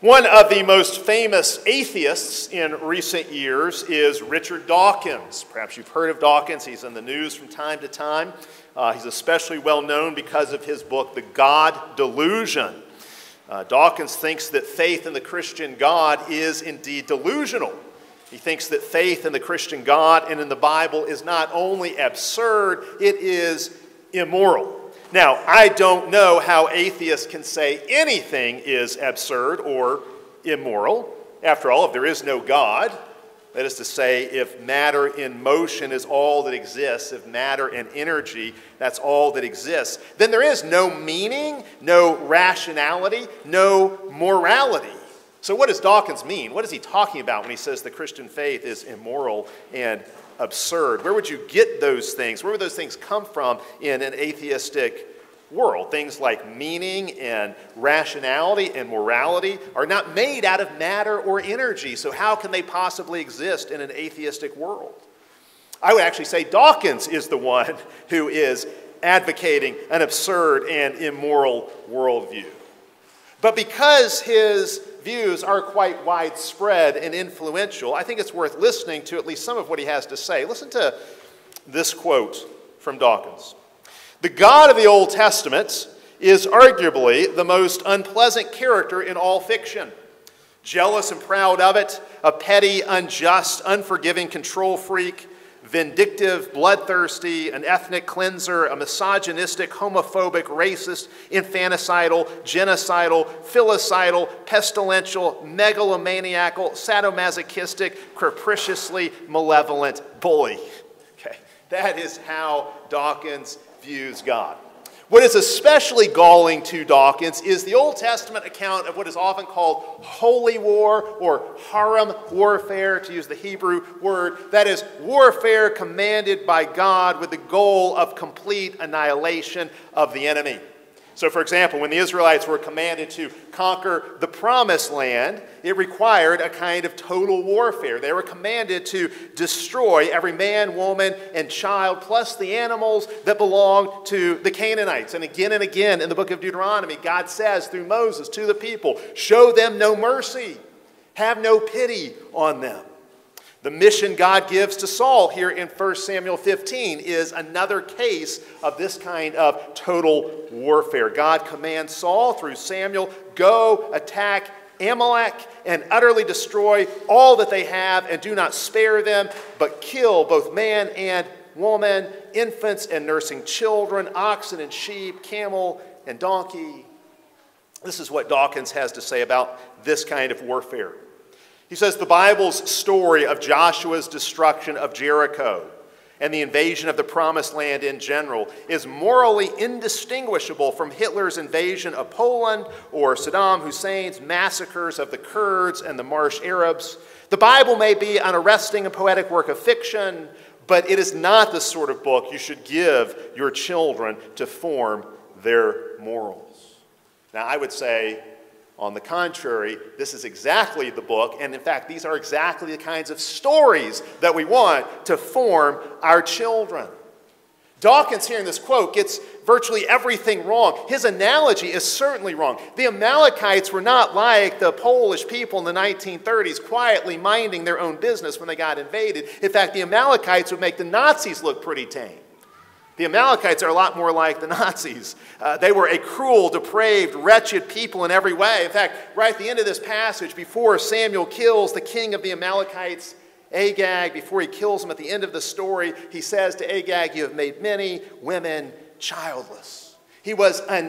One of the most famous atheists in recent years is Richard Dawkins. Perhaps you've heard of Dawkins. He's in the news from time to time. He's especially well known because of his book, The God Delusion. Dawkins thinks that faith in the Christian God is indeed delusional. He thinks that faith in the Christian God and in the Bible is not only absurd, it is immoral. Now, I don't know how atheists can say anything is absurd or immoral. After all, if there is no God, that is to say, if matter in motion is all that exists, if matter and energy, that's all that exists, then there is no meaning, no rationality, no morality. So what does Dawkins mean? What is he talking about when he says the Christian faith is immoral and absurd? Where would you get those things? Where would those things come from in an atheistic world? Things like meaning and rationality and morality are not made out of matter or energy, so how can they possibly exist in an atheistic world? I would actually say Dawkins is the one who is advocating an absurd and immoral worldview. But because his views are quite widespread and influential, I think it's worth listening to at least some of what he has to say. Listen to this quote from Dawkins. "The God of the Old Testament is arguably the most unpleasant character in all fiction. Jealous and proud of it, a petty, unjust, unforgiving control freak, vindictive, bloodthirsty, an ethnic cleanser, a misogynistic, homophobic, racist, infanticidal, genocidal, filicidal, pestilential, megalomaniacal, sadomasochistic, capriciously malevolent bully." Okay, that is how Dawkins views God. What is especially galling to Dawkins is the Old Testament account of what is often called holy war or haram warfare, to use the Hebrew word. That is, warfare commanded by God with the goal of complete annihilation of the enemy. So, for example, when the Israelites were commanded to conquer the Promised Land, it required a kind of total warfare. They were commanded to destroy every man, woman, and child, plus the animals that belonged to the Canaanites. And again in the book of Deuteronomy, God says through Moses to the people, "Show them no mercy, have no pity on them." The mission God gives to Saul here in 1 Samuel 15 is another case of this kind of total warfare. God commands Saul through Samuel, "Go attack Amalek and utterly destroy all that they have, and do not spare them, but kill both man and woman, infants and nursing children, oxen and sheep, camel and donkey." This is what Dawkins has to say about this kind of warfare. He says the Bible's story of Joshua's destruction of Jericho and the invasion of the Promised Land in general is morally indistinguishable from Hitler's invasion of Poland or Saddam Hussein's massacres of the Kurds and the Marsh Arabs. The Bible may be an arresting and poetic work of fiction, but it is not the sort of book you should give your children to form their morals. Now, I would say, on the contrary, this is exactly the book, and in fact, these are exactly the kinds of stories that we want to form our children. Dawkins, here in this quote, gets virtually everything wrong. His analogy is certainly wrong. The Amalekites were not like the Polish people in the 1930s, quietly minding their own business when they got invaded. In fact, the Amalekites would make the Nazis look pretty tame. The Amalekites are a lot more like the Nazis. They were a cruel, depraved, wretched people in every way. In fact, right at the end of this passage, before Samuel kills the king of the Amalekites, Agag, before he kills him at the end of the story, he says to Agag, "You have made many women childless." He was an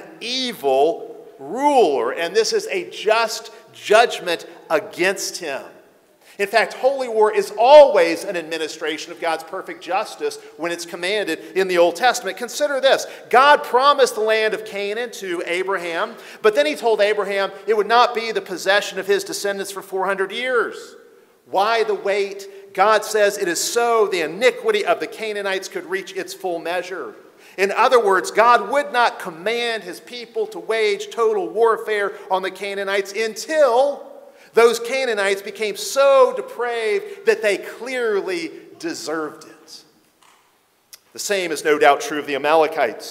evil ruler, and this is a just judgment against him. In fact, holy war is always an administration of God's perfect justice when it's commanded in the Old Testament. Consider this. God promised the land of Canaan to Abraham, but then he told Abraham it would not be the possession of his descendants for 400 years. Why the wait? God says it is so the iniquity of the Canaanites could reach its full measure. In other words, God would not command his people to wage total warfare on the Canaanites until those Canaanites became so depraved that they clearly deserved it. The same is no doubt true of the Amalekites.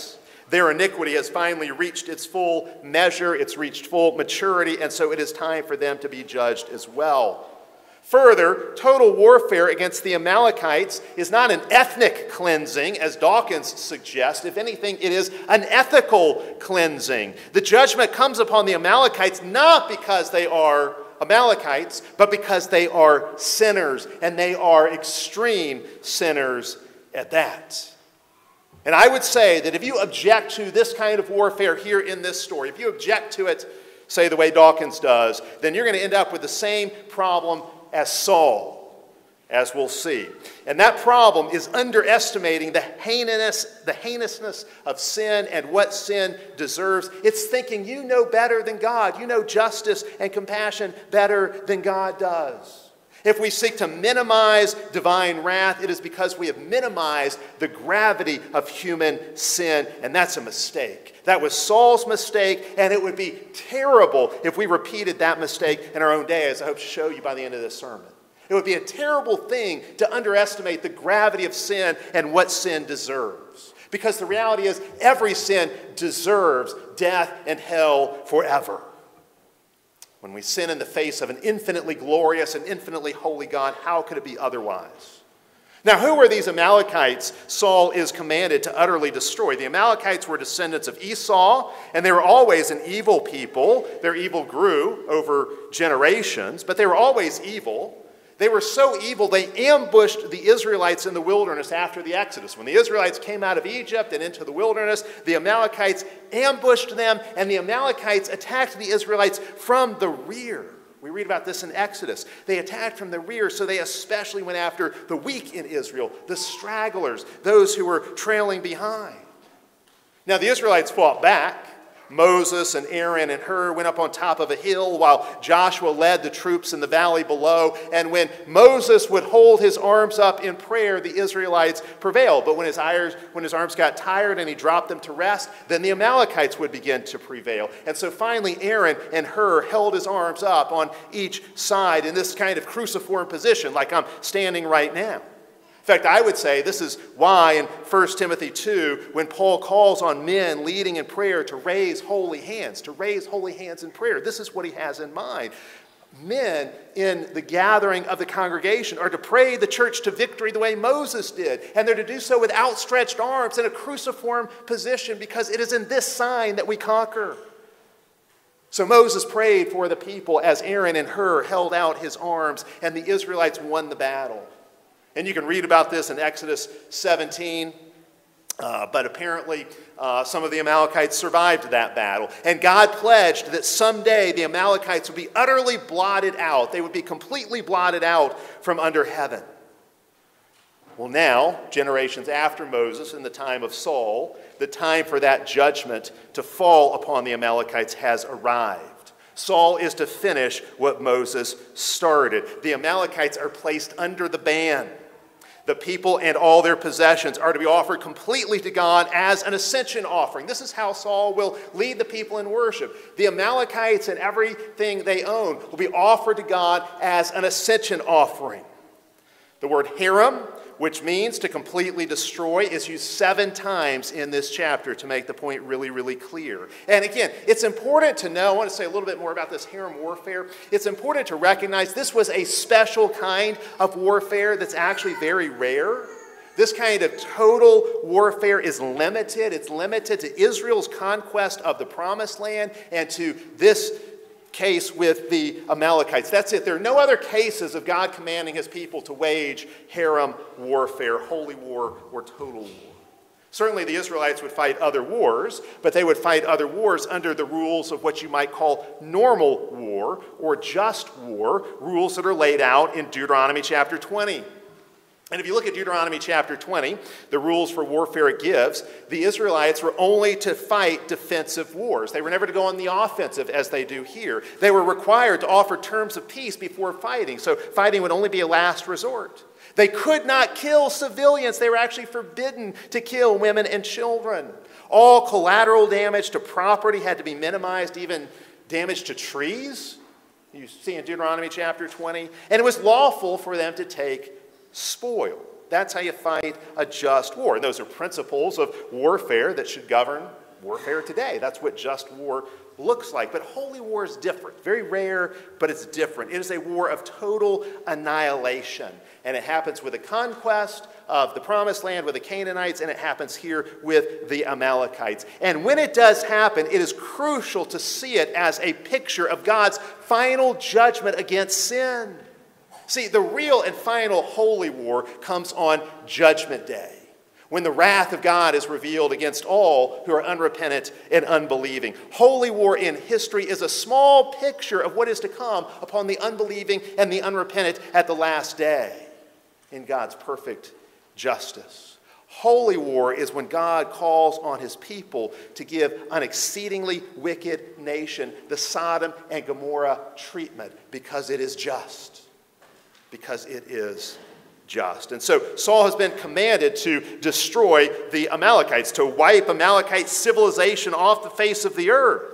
Their iniquity has finally reached its full measure, it's reached full maturity, and so it is time for them to be judged as well. Further, total warfare against the Amalekites is not an ethnic cleansing, as Dawkins suggests. If anything, it is an ethical cleansing. The judgment comes upon the Amalekites not because they are Amalekites, but because they are sinners, and they are extreme sinners at that. And I would say that if you object to this kind of warfare here in this story, if you object to it, say the way Dawkins does, then you're going to end up with the same problem as Saul, as we'll see. And that problem is underestimating the heinousness of sin and what sin deserves. It's thinking you know better than God. You know justice and compassion better than God does. If we seek to minimize divine wrath, it is because we have minimized the gravity of human sin, and that's a mistake. That was Saul's mistake, and it would be terrible if we repeated that mistake in our own day, as I hope to show you by the end of this sermon. It would be a terrible thing to underestimate the gravity of sin and what sin deserves. Because the reality is, every sin deserves death and hell forever. When we sin in the face of an infinitely glorious and infinitely holy God, how could it be otherwise? Now, who were these Amalekites Saul is commanded to utterly destroy? The Amalekites were descendants of Esau, and they were always an evil people. Their evil grew over generations, but they were always evil. They were so evil, they ambushed the Israelites in the wilderness after the Exodus. When the Israelites came out of Egypt and into the wilderness, the Amalekites ambushed them, and the Amalekites attacked the Israelites from the rear. We read about this in Exodus. They attacked from the rear, so they especially went after the weak in Israel, the stragglers, those who were trailing behind. Now, the Israelites fought back. Moses and Aaron and Hur went up on top of a hill while Joshua led the troops in the valley below. And when Moses would hold his arms up in prayer, the Israelites prevailed. But when his arms got tired and he dropped them to rest, then the Amalekites would begin to prevail. And so finally Aaron and Hur held his arms up on each side in this kind of cruciform position, like I'm standing right now. In fact, I would say this is why in 1 Timothy 2, when Paul calls on men leading in prayer to raise holy hands in prayer, this is what he has in mind. Men in the gathering of the congregation are to pray the church to victory the way Moses did, and they're to do so with outstretched arms in a cruciform position, because it is in this sign that we conquer. So Moses prayed for the people as Aaron and Hur held out his arms, and the Israelites won the battle. And you can read about this in Exodus 17, but apparently some of the Amalekites survived that battle. And God pledged that someday the Amalekites would be utterly blotted out. They would be completely blotted out from under heaven. Well, now, generations after Moses, in the time of Saul, the time for that judgment to fall upon the Amalekites has arrived. Saul is to finish what Moses started. The Amalekites are placed under the ban. The people and all their possessions are to be offered completely to God as an ascension offering. This is how Saul will lead the people in worship. The Amalekites and everything they own will be offered to God as an ascension offering. The word Hiram, which means to completely destroy, is used 7 times in this chapter to make the point really, really clear. And again, it's important to know, I want to say a little bit more about this Hiram warfare. It's important to recognize this was a special kind of warfare that's actually very rare. This kind of total warfare is limited. It's limited to Israel's conquest of the Promised Land and to this case with the Amalekites. That's it. There are no other cases of God commanding his people to wage Hiram warfare, holy war or total war. Certainly the Israelites would fight other wars, but they would fight other wars under the rules of what you might call normal war or just war, rules that are laid out in Deuteronomy chapter 20. And if you look at Deuteronomy chapter 20, the rules for warfare it gives, the Israelites were only to fight defensive wars. They were never to go on the offensive as they do here. They were required to offer terms of peace before fighting, so fighting would only be a last resort. They could not kill civilians. They were actually forbidden to kill women and children. All collateral damage to property had to be minimized, even damage to trees. You see in Deuteronomy chapter 20. And it was lawful for them to take spoil. That's how you fight a just war. And those are principles of warfare that should govern warfare today. That's what just war looks like. But holy war is different. Very rare, but it's different. It is a war of total annihilation. And it happens with the conquest of the Promised Land with the Canaanites, and it happens here with the Amalekites. And when it does happen, it is crucial to see it as a picture of God's final judgment against sin. See, the real and final holy war comes on Judgment Day, when the wrath of God is revealed against all who are unrepentant and unbelieving. Holy war in history is a small picture of what is to come upon the unbelieving and the unrepentant at the last day in God's perfect justice. Holy war is when God calls on his people to give an exceedingly wicked nation the Sodom and Gomorrah treatment because it is just. Because it is just. And so Saul has been commanded to destroy the Amalekites, to wipe Amalekite civilization off the face of the earth.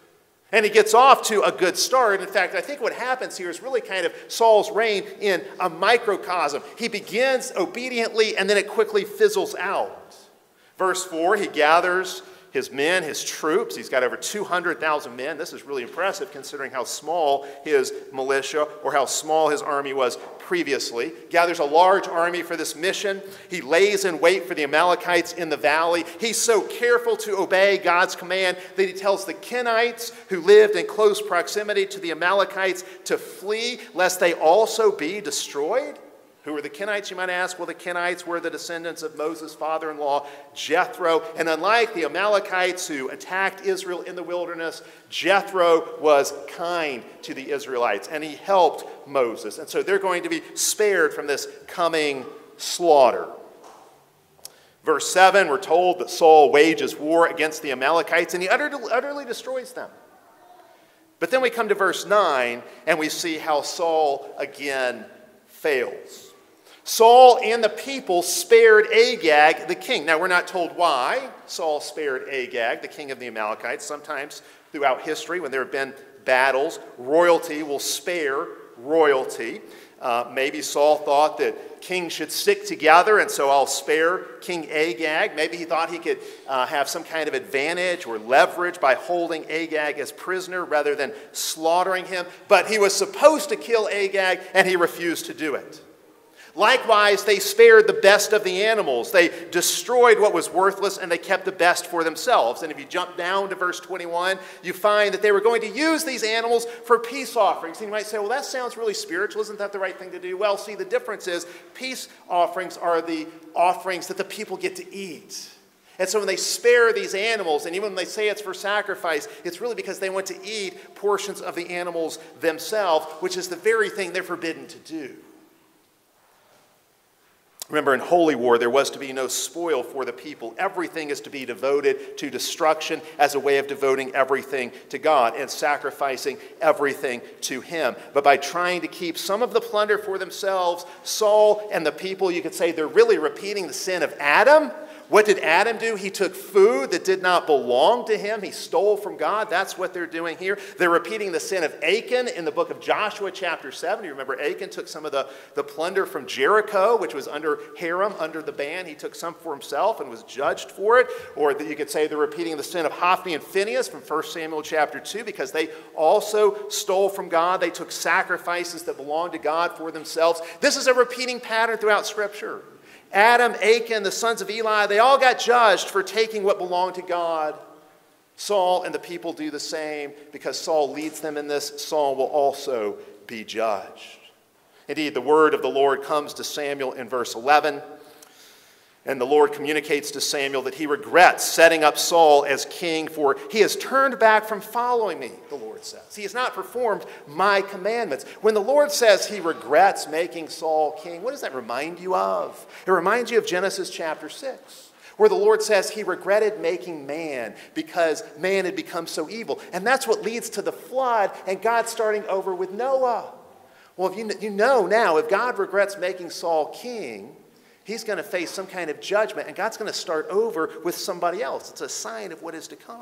And he gets off to a good start. In fact, I think what happens here is really kind of Saul's reign in a microcosm. He begins obediently, and then it quickly fizzles out. Verse 4, he gathers his men, his troops. He's got over 200,000 men. This is really impressive considering how small his militia or how small his army was previously. Gathers a large army for this mission. He lays in wait for the Amalekites in the valley. He's so careful to obey God's command that he tells the Kenites who lived in close proximity to the Amalekites to flee lest they also be destroyed. Who were the Kenites, you might ask? Well, the Kenites were the descendants of Moses' father-in-law, Jethro. And unlike the Amalekites who attacked Israel in the wilderness, Jethro was kind to the Israelites, and he helped Moses. And so they're going to be spared from this coming slaughter. Verse 7, we're told that Saul wages war against the Amalekites, and he utterly destroys them. But then we come to verse 9, and we see how Saul again fails. Saul and the people spared Agag, the king. Now, we're not told why Saul spared Agag, the king of the Amalekites. Sometimes throughout history, when there have been battles, royalty will spare royalty. Maybe Saul thought that kings should stick together, and so I'll spare King Agag. Maybe he thought he could have some kind of advantage or leverage by holding Agag as prisoner rather than slaughtering him. But he was supposed to kill Agag, and he refused to do it. Likewise, they spared the best of the animals. They destroyed what was worthless, and they kept the best for themselves. And if you jump down to verse 21, you find that they were going to use these animals for peace offerings. And you might say, well, that sounds really spiritual. Isn't that the right thing to do? Well, see, the difference is peace offerings are the offerings that the people get to eat. And so when they spare these animals, and even when they say it's for sacrifice, it's really because they want to eat portions of the animals themselves, which is the very thing they're forbidden to do. Remember, in holy war, there was to be no spoil for the people. Everything is to be devoted to destruction as a way of devoting everything to God and sacrificing everything to him. But by trying to keep some of the plunder for themselves, Saul and the people, you could say, they're really repeating the sin of Adam. What did Adam do? He took food that did not belong to him. He stole from God. That's what they're doing here. They're repeating the sin of Achan in the book of Joshua chapter 7. You remember Achan took some of the plunder from Jericho, which was under Hiram, under the ban. He took some for himself and was judged for it. Or that you could say they're repeating the sin of Hophni and Phinehas from 1 Samuel chapter 2 because they also stole from God. They took sacrifices that belonged to God for themselves. This is a repeating pattern throughout Scripture. Adam, Achan, the sons of Eli, they all got judged for taking what belonged to God. Saul and the people do the same. Because Saul leads them in this, Saul will also be judged. Indeed, the word of the Lord comes to Samuel in verse 11. And the Lord communicates to Samuel that he regrets setting up Saul as king, for he has turned back from following me, the Lord says. He has not performed my commandments. When the Lord says he regrets making Saul king, what does that remind you of? It reminds you of Genesis chapter 6, where the Lord says he regretted making man because man had become so evil. And that's what leads to the flood and God starting over with Noah. Well, if you know now, if God regrets making Saul king, he's going to face some kind of judgment, and God's going to start over with somebody else. It's a sign of what is to come.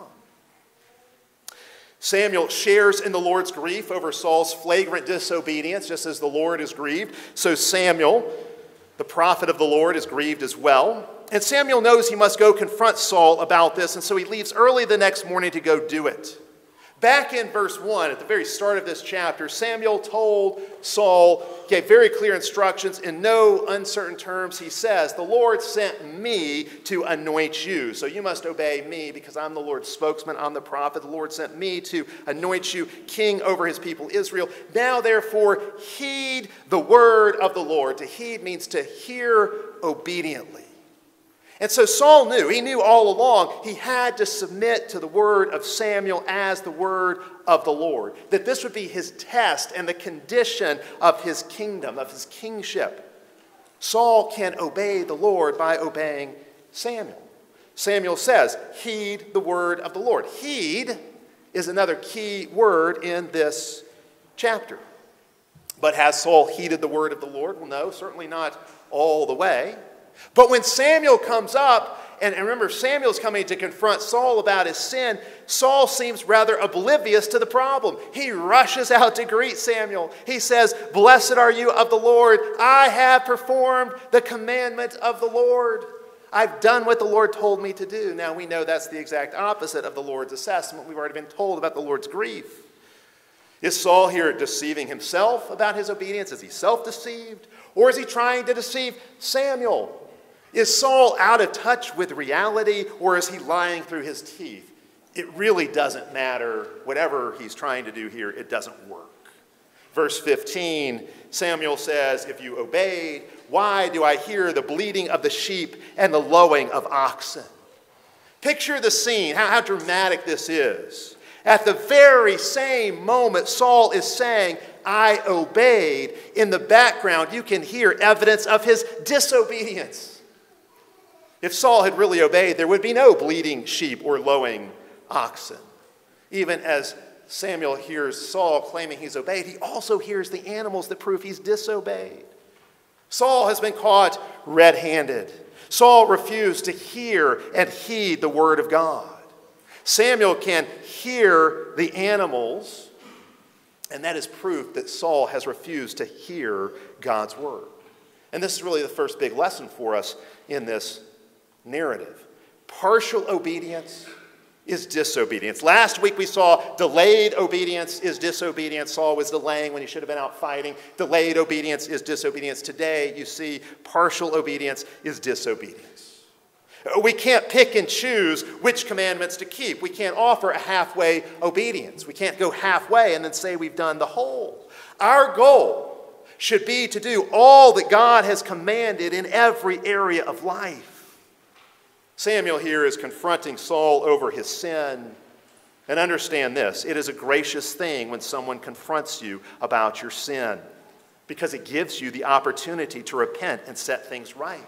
Samuel shares in the Lord's grief over Saul's flagrant disobedience, just as the Lord is grieved. So Samuel The prophet of the Lord is grieved as well. And Samuel knows he must go confront Saul about this, and so he leaves early the next morning to go do it. Back in verse 1, at the very start of this chapter, Samuel told Saul, gave very clear instructions in no uncertain terms. He says, "The Lord sent me to anoint you. So you must obey me because I'm the Lord's spokesman. I'm the prophet. The Lord sent me to anoint you king over his people Israel. Now therefore heed the word of the Lord." To heed means to hear obediently. And so Saul knew, he knew all along, he had to submit to the word of Samuel as the word of the Lord. That this would be his test and the condition of his kingdom, of his kingship. Saul can obey the Lord by obeying Samuel. Samuel says, heed the word of the Lord. Heed is another key word in this chapter. But has Saul heeded the word of the Lord? Well, no, certainly not all the way. But when Samuel comes up, and remember, Samuel's coming to confront Saul about his sin, Saul seems rather oblivious to the problem. He rushes out to greet Samuel. He says, "Blessed are you of the Lord. I have performed the commandment of the Lord. I've done what the Lord told me to do." Now we know that's the exact opposite of the Lord's assessment. We've already been told about the Lord's grief. Is Saul here deceiving himself about his obedience? Is he self-deceived? Or is he trying to deceive Samuel? Is Saul out of touch with reality, or is he lying through his teeth? It really doesn't matter. Whatever he's trying to do here, it doesn't work. Verse 15, Samuel says, "If you obeyed, why do I hear the bleating of the sheep and the lowing of oxen?" Picture the scene, how dramatic this is. At the very same moment Saul is saying, "I obeyed," in the background you can hear evidence of his disobedience. If Saul had really obeyed, there would be no bleating sheep or lowing oxen. Even as Samuel hears Saul claiming he's obeyed, he also hears the animals that prove he's disobeyed. Saul has been caught red-handed. Saul refused to hear and heed the word of God. Samuel can hear the animals, and that is proof that Saul has refused to hear God's word. And this is really the first big lesson for us in this narrative. Partial obedience is disobedience. Last week we saw delayed obedience is disobedience. Saul was delaying when he should have been out fighting. Delayed obedience is disobedience. Today you see partial obedience is disobedience. We can't pick and choose which commandments to keep. We can't offer a halfway obedience. We can't go halfway and then say we've done the whole. Our goal should be to do all that God has commanded in every area of life. Samuel here is confronting Saul over his sin. And understand this, it is a gracious thing when someone confronts you about your sin, because it gives you the opportunity to repent and set things right.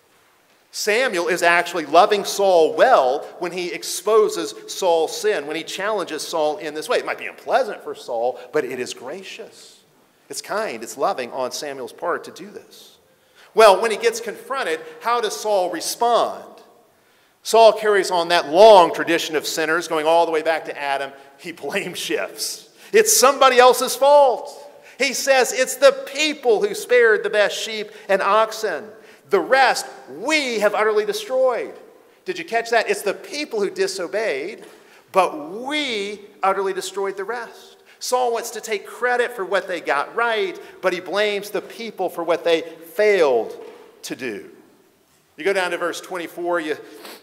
Samuel is actually loving Saul well when he exposes Saul's sin, when he challenges Saul in this way. It might be unpleasant for Saul, but it is gracious. It's kind, it's loving on Samuel's part to do this. Well, when he gets confronted, how does Saul respond? Saul carries on that long tradition of sinners, going all the way back to Adam. He blame shifts. It's somebody else's fault. He says it's the people who spared the best sheep and oxen. The rest we have utterly destroyed. Did you catch that? It's the people who disobeyed, but we utterly destroyed the rest. Saul wants to take credit for what they got right, but he blames the people for what they failed to do. You go down to verse 24, you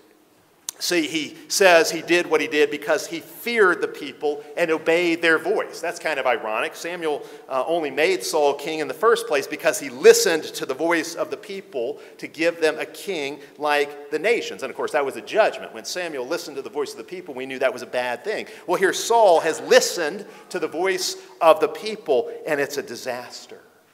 see, he says he did what he did because he feared the people and obeyed their voice. That's kind of ironic. Samuel only made Saul king in the first place because he listened to the voice of the people to give them a king like the nations. And of course, that was a judgment. When Samuel listened to the voice of the people, we knew that was a bad thing. Well, here Saul has listened to the voice of the people, and it's a disaster.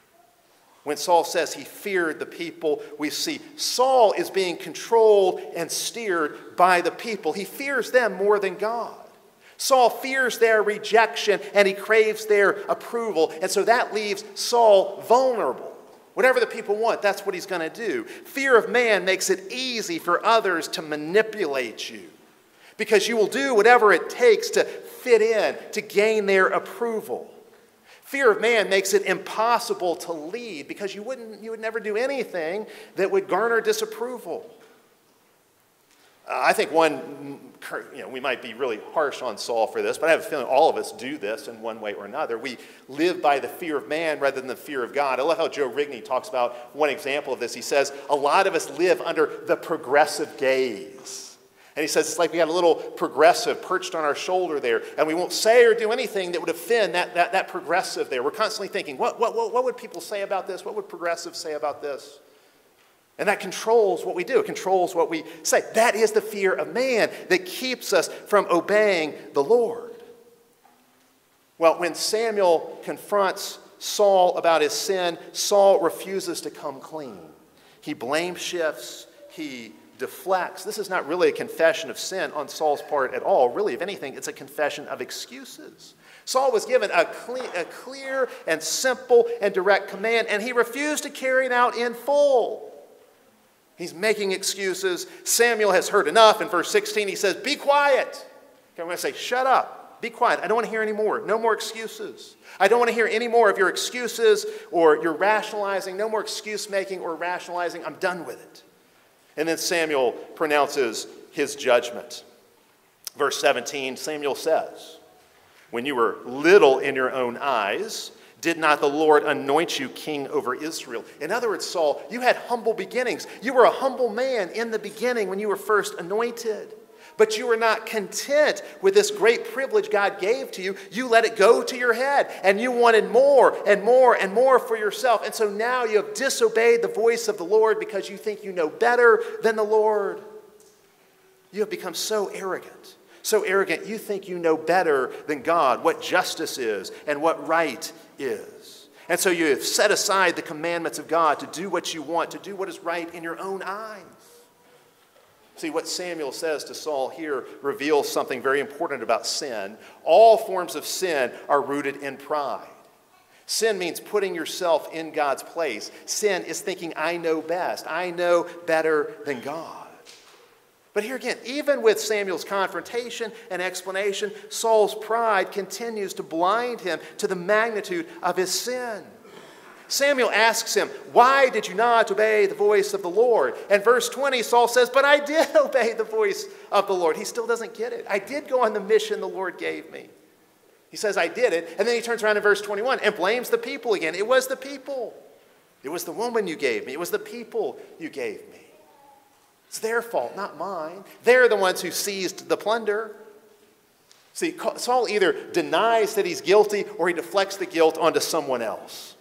When Saul says he feared the people, we see Saul is being controlled and steered by the people. He fears them more than God. Saul fears their rejection and he craves their approval. And so that leaves Saul vulnerable. Whatever the people want, that's what he's going to do. Fear of man makes it easy for others to manipulate you, because you will do whatever it takes to fit in, to gain their approval. Fear of man makes it impossible to lead because you would never do anything that would garner disapproval. I think we might be really harsh on Saul for this, but I have a feeling all of us do this in one way or another. We live by the fear of man rather than the fear of God. I love how Joe Rigney talks about one example of this. He says, a lot of us live under the progressive gaze. And he says it's like we got a little progressive perched on our shoulder there, and we won't say or do anything that would offend that progressive there. We're constantly thinking, what would people say about this? What would progressives say about this? And that controls what we do. It controls what we say. That is the fear of man that keeps us from obeying the Lord. Well, when Samuel confronts Saul about his sin, Saul refuses to come clean. He blame shifts. He deflects. This is not really a confession of sin on Saul's part at all. Really, if anything, it's a confession of excuses. Saul was given a clear and simple and direct command, and he refused to carry it out in full. He's making excuses. Samuel has heard enough. In verse 16, he says, be quiet. Okay, I'm going to say, shut up. Be quiet. I don't want to hear any more. No more excuses. I don't want to hear any more of your excuses or your rationalizing. No more excuse making or rationalizing. I'm done with it. And then Samuel pronounces his judgment. Verse 17, Samuel says, when you were little in your own eyes, did not the Lord anoint you king over Israel? In other words, Saul, you had humble beginnings. You were a humble man in the beginning when you were first anointed. But you were not content with this great privilege God gave to you. You let it go to your head, and you wanted more and more and more for yourself. And so now you have disobeyed the voice of the Lord because you think you know better than the Lord. You have become so arrogant. So arrogant, you think you know better than God what justice is and what right is. And so you have set aside the commandments of God to do what you want, to do what is right in your own eyes. See, what Samuel says to Saul here reveals something very important about sin. All forms of sin are rooted in pride. Sin means putting yourself in God's place. Sin is thinking, I know best. I know better than God. But here again, even with Samuel's confrontation and explanation, Saul's pride continues to blind him to the magnitude of his sin. Samuel asks him, why did you not obey the voice of the Lord? And verse 20, Saul says, but I did obey the voice of the Lord. He still doesn't get it. I did go on the mission the Lord gave me. He says, I did it. And then he turns around in verse 21 and blames the people again. It was the people. It was the woman you gave me. It was the people you gave me. It's their fault, not mine. They're the ones who seized the plunder. See, Saul either denies that he's guilty or he deflects the guilt onto someone else.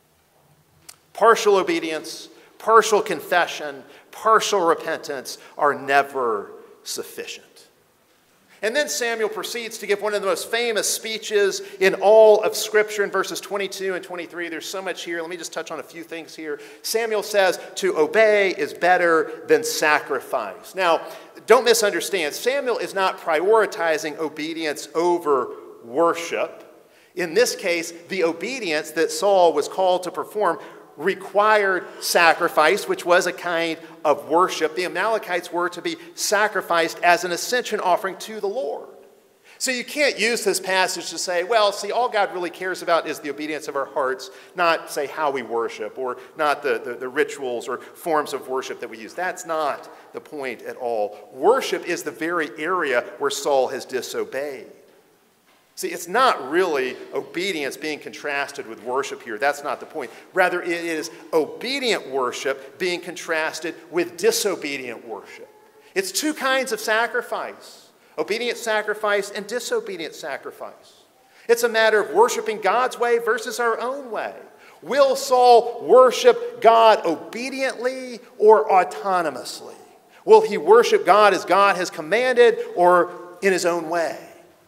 Partial obedience, partial confession, partial repentance are never sufficient. And then Samuel proceeds to give one of the most famous speeches in all of Scripture in verses 22 and 23. There's so much here. Let me just touch on a few things here. Samuel says, to obey is better than sacrifice. Now, don't misunderstand. Samuel is not prioritizing obedience over worship. In this case, the obedience that Saul was called to perform required sacrifice, which was a kind of worship. The Amalekites were to be sacrificed as an ascension offering to the Lord. So you can't use this passage to say, well, see, all God really cares about is the obedience of our hearts, not, say, how we worship, or not the rituals or forms of worship that we use. That's not the point at all. Worship is the very area where Saul has disobeyed. See, it's not really obedience being contrasted with worship here. That's not the point. Rather, it is obedient worship being contrasted with disobedient worship. It's two kinds of sacrifice: obedient sacrifice and disobedient sacrifice. It's a matter of worshiping God's way versus our own way. Will Saul worship God obediently or autonomously? Will he worship God as God has commanded or in his own way?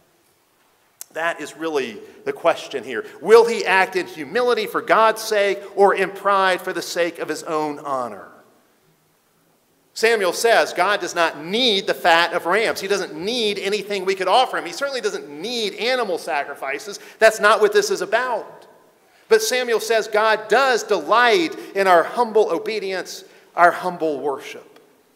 That is really the question here. Will he act in humility for God's sake or in pride for the sake of his own honor? Samuel says God does not need the fat of rams. He doesn't need anything we could offer him. He certainly doesn't need animal sacrifices. That's not what this is about. But Samuel says God does delight in our humble obedience, our humble worship.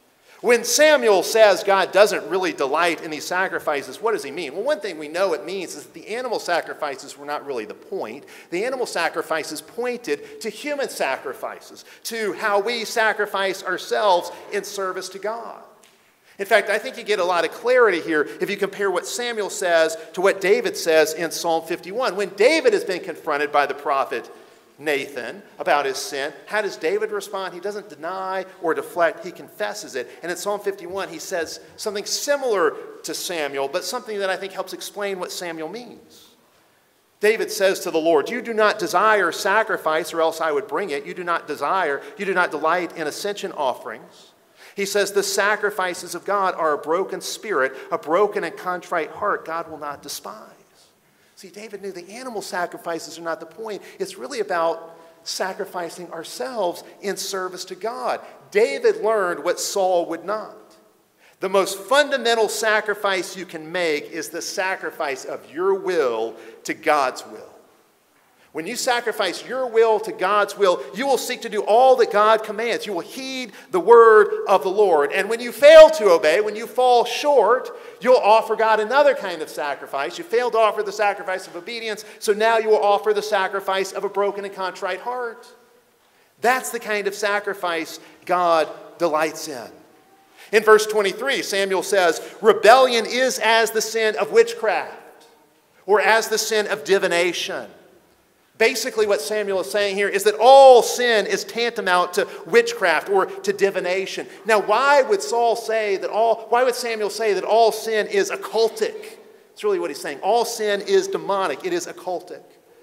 When Samuel says God doesn't really delight in these sacrifices, what does he mean? Well, one thing we know it means is that the animal sacrifices were not really the point. The animal sacrifices pointed to human sacrifices, to how we sacrifice ourselves in service to God. In fact, I think you get a lot of clarity here if you compare what Samuel says to what David says in Psalm 51. When David has been confronted by the prophet Nathan about his sin, how does David respond? He doesn't deny or deflect, he confesses it. And in Psalm 51, he says something similar to Samuel, but something that I think helps explain what Samuel means. David says to the Lord, "You do not desire sacrifice, or else I would bring it. You do not delight in ascension offerings." He says, "The sacrifices of God are a broken spirit, a broken and contrite heart God will not despise." See, David knew the animal sacrifices are not the point. It's really about sacrificing ourselves in service to God. David learned what Saul would not. The most fundamental sacrifice you can make is the sacrifice of your will to God's will. When you sacrifice your will to God's will, you will seek to do all that God commands. You will heed the word of the Lord. And when you fail to obey, when you fall short, you'll offer God another kind of sacrifice. You failed to offer the sacrifice of obedience, so now you will offer the sacrifice of a broken and contrite heart. That's the kind of sacrifice God delights in. In verse 23, Samuel says, "Rebellion is as the sin of witchcraft, or as the sin of divination." Basically, what Samuel is saying here is that all sin is tantamount to witchcraft or to divination. Now, why would Samuel say that all sin is occultic? That's really what he's saying. All sin is demonic. It is occultic.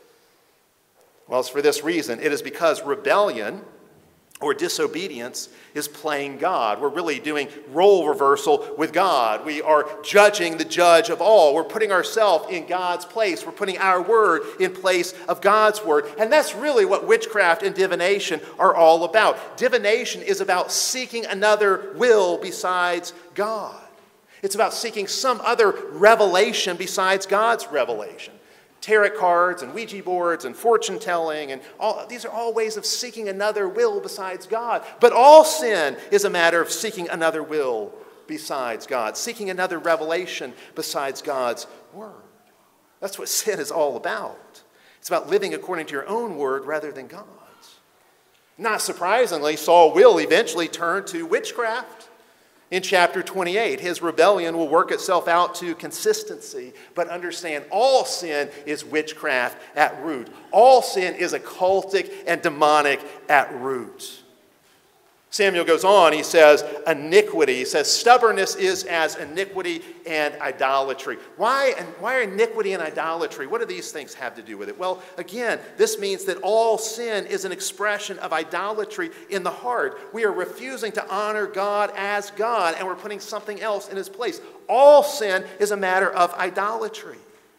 Well, it's for this reason. It is because rebellion or disobedience is playing God. We're really doing role reversal with God. We are judging the judge of all. We're putting ourselves in God's place. We're putting our word in place of God's word. And that's really what witchcraft and divination are all about. Divination is about seeking another will besides God. It's about seeking some other revelation besides God's revelation. Tarot cards and Ouija boards and fortune telling and these are all ways of seeking another will besides God. But all sin is a matter of seeking another will besides God, seeking another revelation besides God's word. That's what sin is all about. It's about living according to your own word rather than God's. Not surprisingly, Saul will eventually turn to witchcraft. In chapter 28, his rebellion will work itself out to consistency. But understand, all sin is witchcraft at root. All sin is occultic and demonic at root. Samuel goes on, he says, iniquity. He says, stubbornness is as iniquity and idolatry. Why iniquity and idolatry? What do these things have to do with it? Well, again, this means that all sin is an expression of idolatry in the heart. We are refusing to honor God as God, and we're putting something else in his place. All sin is a matter of idolatry.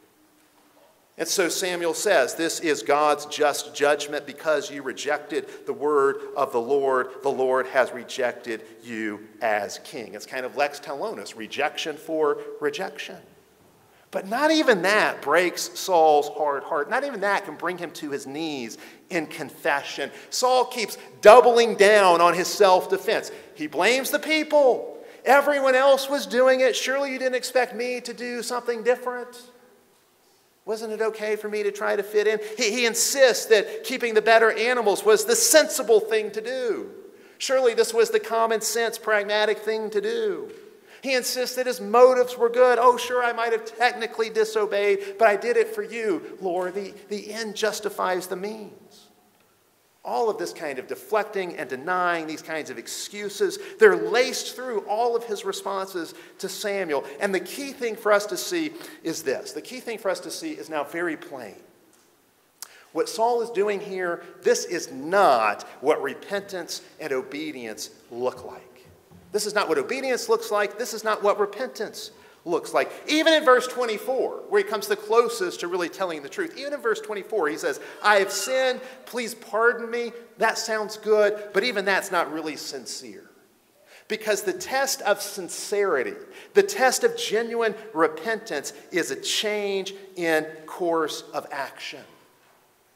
And so Samuel says, this is God's just judgment because you rejected the word of the Lord. The Lord has rejected you as king. It's kind of lex talionis, rejection for rejection. But not even that breaks Saul's hard heart. Not even that can bring him to his knees in confession. Saul keeps doubling down on his self-defense. He blames the people. Everyone else was doing it. Surely you didn't expect me to do something different. Wasn't it okay for me to try to fit in? He insists that keeping the better animals was the sensible thing to do. Surely this was the common sense, pragmatic thing to do. He insists that his motives were good. Oh, sure, I might have technically disobeyed, but I did it for you, Lord. The end justifies the means. All of this kind of deflecting and denying, these kinds of excuses, they're laced through all of his responses to Samuel. And the key thing for us to see is this. The key thing for us to see is now very plain. What Saul is doing here, this is not what repentance and obedience look like. This is not what obedience looks like. This is not what repentance looks like. Even in verse 24, where he comes the closest to really telling the truth, even in verse 24, he says, I have sinned, please pardon me. That sounds good, but even that's not really sincere. Because the test of sincerity, the test of genuine repentance is a change in course of action.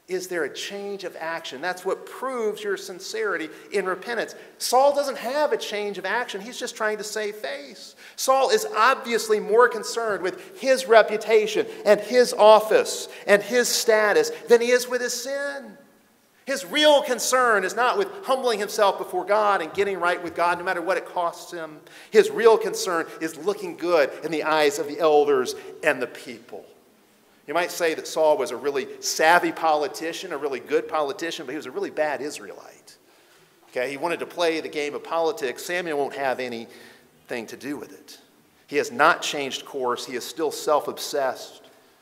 is there a change of action? That's what proves your sincerity in repentance. Saul doesn't have a change of action. He's just trying to save face. Saul is obviously more concerned with his reputation and his office and his status than he is with his sin. His real concern is not with humbling himself before God and getting right with God, no matter what it costs him. His real concern is looking good in the eyes of the elders and the people. You might say that Saul was a really savvy politician, a really good politician, but he was a really bad Israelite. Okay, he wanted to play the game of politics. Samuel won't have anything to do with it. He has not changed course. He is still self-obsessed.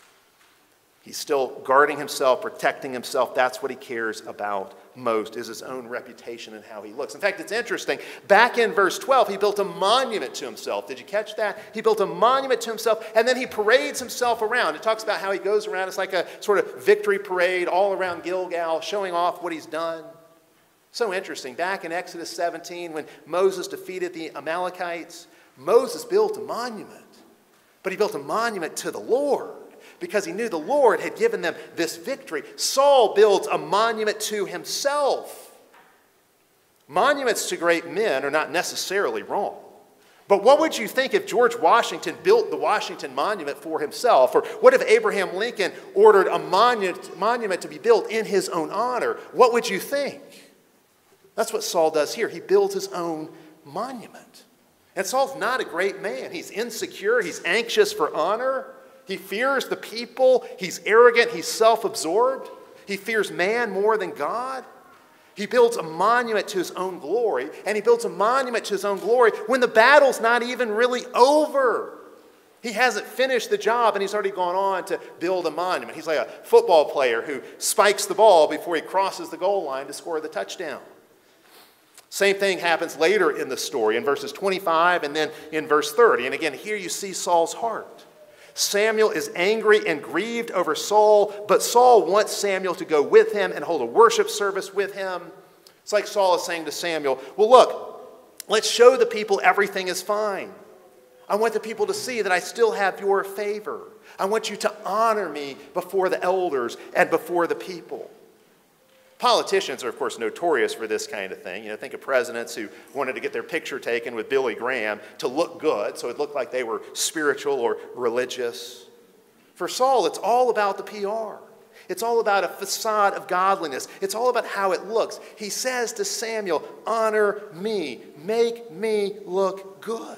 He's still guarding himself, protecting himself. That's what he cares about most, is his own reputation and how he looks. In fact, it's interesting. Back in verse 12, he built a monument to himself. Did you catch that? He built a monument to himself, and then he parades himself around. It talks about how he goes around. It's like a sort of victory parade all around Gilgal, showing off what he's done. So interesting. Back in Exodus 17, when Moses defeated the Amalekites, Moses built a monument. But he built a monument to the Lord, because he knew the Lord had given them this victory. Saul builds a monument to himself. Monuments to great men are not necessarily wrong. But what would you think if George Washington built the Washington Monument for himself? Or what if Abraham Lincoln ordered a monument to be built in his own honor? What would you think? That's what Saul does here. He builds his own monument. And Saul's not a great man. He's insecure. He's anxious for honor. He fears the people. He's arrogant. He's self-absorbed. He fears man more than God. He builds a monument to his own glory, and he builds a monument to his own glory when the battle's not even really over. He hasn't finished the job, and he's already gone on to build a monument. He's like a football player who spikes the ball before he crosses the goal line to score the touchdown. Same thing happens later in the story, in verses 25 and then in verse 30. And again, here you see Saul's heart. Samuel is angry and grieved over Saul, but Saul wants Samuel to go with him and hold a worship service with him. It's like Saul is saying to Samuel, well, look, let's show the people everything is fine. I want the people to see that I still have your favor. I want you to honor me before the elders and before the people. Politicians are, of course, notorious for this kind of thing. You know, think of presidents who wanted to get their picture taken with Billy Graham to look good, so it looked like they were spiritual or religious. For Saul, it's all about the PR. It's all about a facade of godliness. It's all about how it looks. He says to Samuel, honor me, make me look good.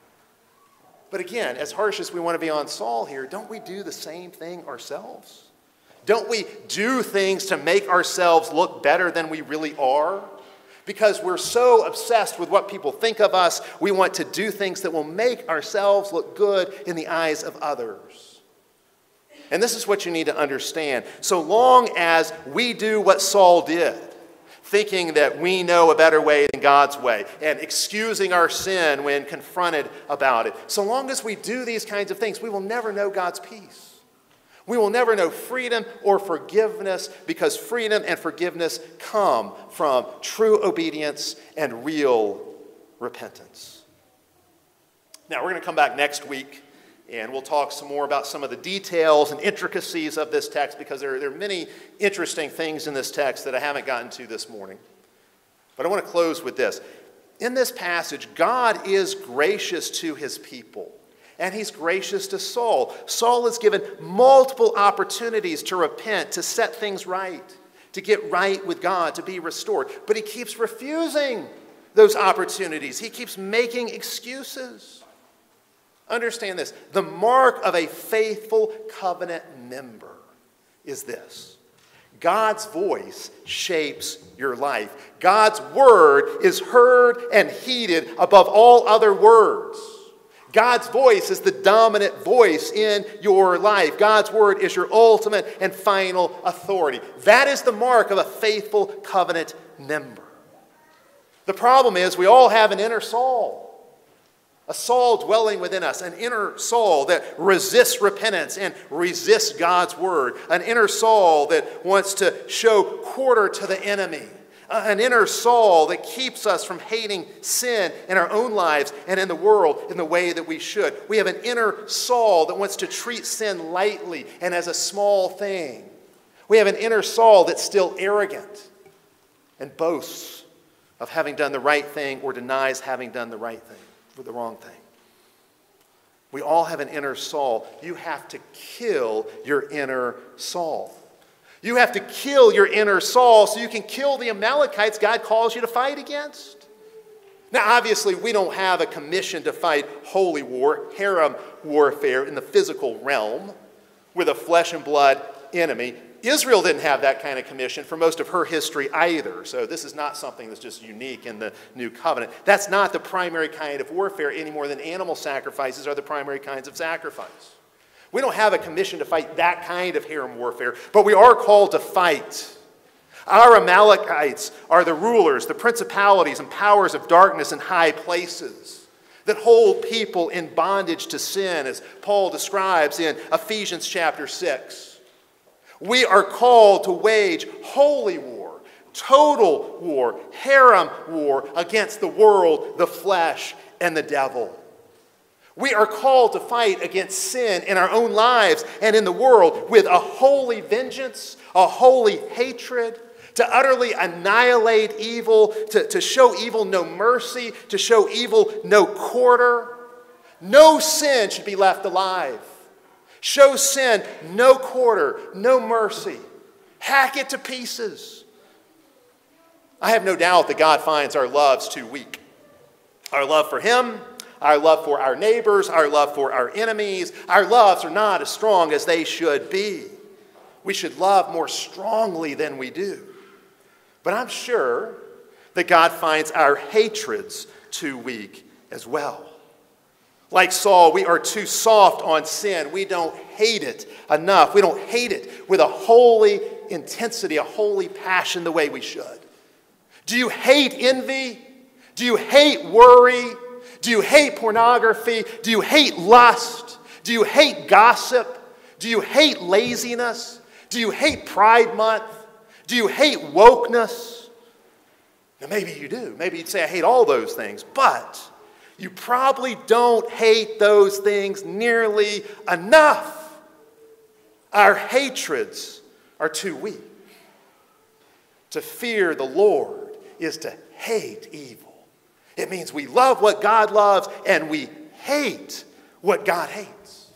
But again, as harsh as we want to be on Saul here, don't we do the same thing ourselves? Don't we do things to make ourselves look better than we really are? Because we're so obsessed with what people think of us, we want to do things that will make ourselves look good in the eyes of others. And this is what you need to understand. So long as we do what Saul did, thinking that we know a better way than God's way, and excusing our sin when confronted about it, so long as we do these kinds of things, we will never know God's peace. We will never know freedom or forgiveness, because freedom and forgiveness come from true obedience and real repentance. Now, we're going to come back next week, and we'll talk some more about some of the details and intricacies of this text, because there are many interesting things in this text that I haven't gotten to this morning. But I want to close with this. In this passage, God is gracious to his people. And he's gracious to Saul. Saul is given multiple opportunities to repent, to set things right, to get right with God, to be restored. But he keeps refusing those opportunities. He keeps making excuses. Understand this. The mark of a faithful covenant member is this: God's voice shapes your life. God's word is heard and heeded above all other words. God's voice is the dominant voice in your life. God's word is your ultimate and final authority. That is the mark of a faithful covenant member. The problem is we all have an inner Saul. A Saul dwelling within us, an inner Saul that resists repentance and resists God's word. An inner Saul that wants to show quarter to the enemy. An inner Saul that keeps us from hating sin in our own lives and in the world in the way that we should. We have an inner Saul that wants to treat sin lightly and as a small thing. We have an inner Saul that's still arrogant and boasts of having done the right thing or denies having done the right thing or the wrong thing. We all have an inner Saul. You have to kill your inner Saul. You have to kill your inner Saul so you can kill the Amalekites God calls you to fight against. Now, obviously, we don't have a commission to fight holy war, harem warfare in the physical realm with a flesh and blood enemy. Israel didn't have that kind of commission for most of her history either. So this is not something that's just unique in the New Covenant. That's not the primary kind of warfare any more than animal sacrifices are the primary kinds of sacrifice. We don't have a commission to fight that kind of harem warfare, but we are called to fight. Our Amalekites are the rulers, the principalities and powers of darkness in high places that hold people in bondage to sin, as Paul describes in Ephesians chapter 6. We are called to wage holy war, total war, harem war against the world, the flesh, and the devil. We are called to fight against sin in our own lives and in the world with a holy vengeance, a holy hatred, to utterly annihilate evil, to show evil no mercy, to show evil no quarter. No sin should be left alive. Show sin no quarter, no mercy. Hack it to pieces. I have no doubt that God finds our loves too weak. Our love for Him, our love for our neighbors, our love for our enemies, our loves are not as strong as they should be. We should love more strongly than we do. But I'm sure that God finds our hatreds too weak as well. Like Saul, we are too soft on sin. We don't hate it enough. We don't hate it with a holy intensity, a holy passion the way we should. Do you hate envy? Do you hate worry? Do you hate pornography? Do you hate lust? Do you hate gossip? Do you hate laziness? Do you hate Pride Month? Do you hate wokeness? Now maybe you do. Maybe you'd say, I hate all those things. But you probably don't hate those things nearly enough. Our hatreds are too weak. To fear the Lord is to hate evil. It means we love what God loves and we hate what God hates.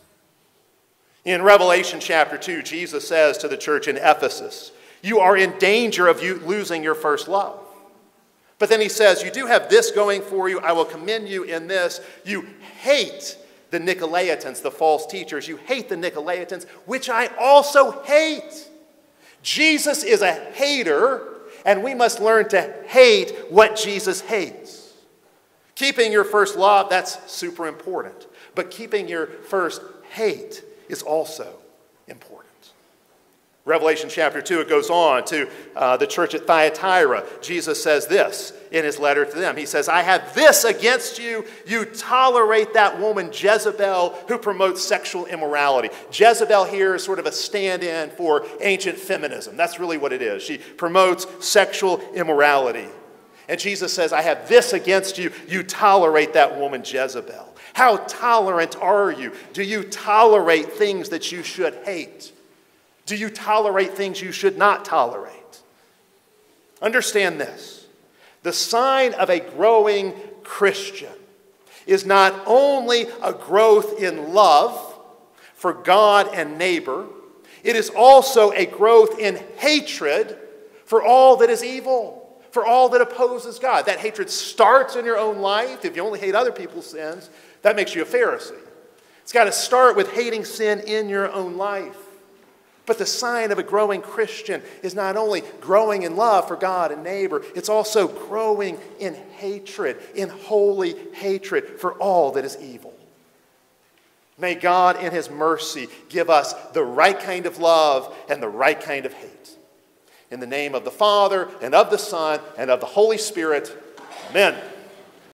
In Revelation chapter 2, Jesus says to the church in Ephesus, you are in danger of you losing your first love. But then he says, you do have this going for you. I will commend you in this. You hate the Nicolaitans, the false teachers. You hate the Nicolaitans, which I also hate. Jesus is a hater, and we must learn to hate what Jesus hates. Keeping your first love, that's super important. But keeping your first hate is also important. Revelation chapter 2, it goes on to the church at Thyatira. Jesus says this in his letter to them. He says, I have this against you. You tolerate that woman Jezebel who promotes sexual immorality. Jezebel here is sort of a stand-in for ancient feminism. That's really what it is. She promotes sexual immorality. And Jesus says, I have this against you. You tolerate that woman Jezebel. How tolerant are you? Do you tolerate things that you should hate? Do you tolerate things you should not tolerate? Understand this. The sign of a growing Christian is not only a growth in love for God and neighbor, it is also a growth in hatred for all that is evil, for all that opposes God. That hatred starts in your own life. If you only hate other people's sins, that makes you a Pharisee. It's got to start with hating sin in your own life. But the sign of a growing Christian is not only growing in love for God and neighbor, it's also growing in hatred, in holy hatred for all that is evil. May God in His mercy give us the right kind of love and the right kind of hate. In the name of the Father, and of the Son, and of the Holy Spirit, amen.